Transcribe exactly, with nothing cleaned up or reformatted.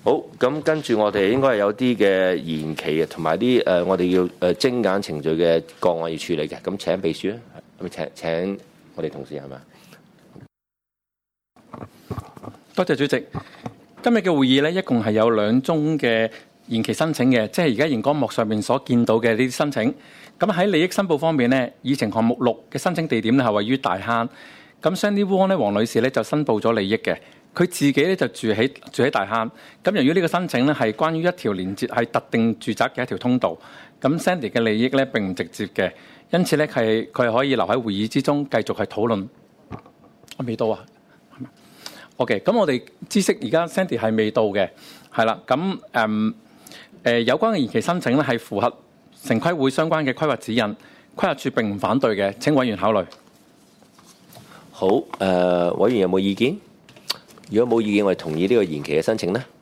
好，咁跟住我哋應該係有啲嘅延期嘅，同埋啲誒我哋要誒精簡程序嘅個案要處理嘅。咁請秘書啊，咁請請我哋同事係咪？ 多謝主席。今日嘅會議咧，一共係有兩宗嘅延期申請嘅，即係而家熒光幕上面所見到嘅呢啲申請。咁喺利益申報方面呢，議程項目六嘅申請地點咧係位於大坑。咁 Sandy Wong 咧，黃女士咧就申報咗利益嘅，佢自己咧就住喺住喺大坑。咁由於呢個申請咧係關於一條連接係特定住宅嘅一條通道，咁 Sandy 嘅利益咧並唔直接嘅，因此咧係佢係可以留喺會議之中繼續去討論。我未到啊。OK， 咁我哋知悉而家 Sandy 係未到嘅，係啦。咁誒誒有關嘅延期申請咧係符合城規會相關嘅規劃指引，規劃署並唔反對嘅。請委員考慮。 好，誒、呃、委員有冇意見？如果冇意見，我哋同意呢個延期嘅申請呢？